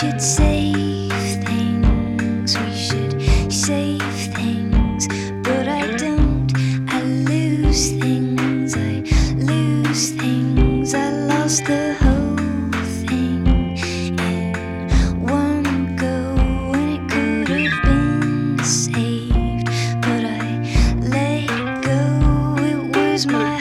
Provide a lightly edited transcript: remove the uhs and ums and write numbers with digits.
should save things, we should save things, but I don't. I lose things, I lose things. I lost the whole thing in one go when it could have been saved, but I let it go. It was my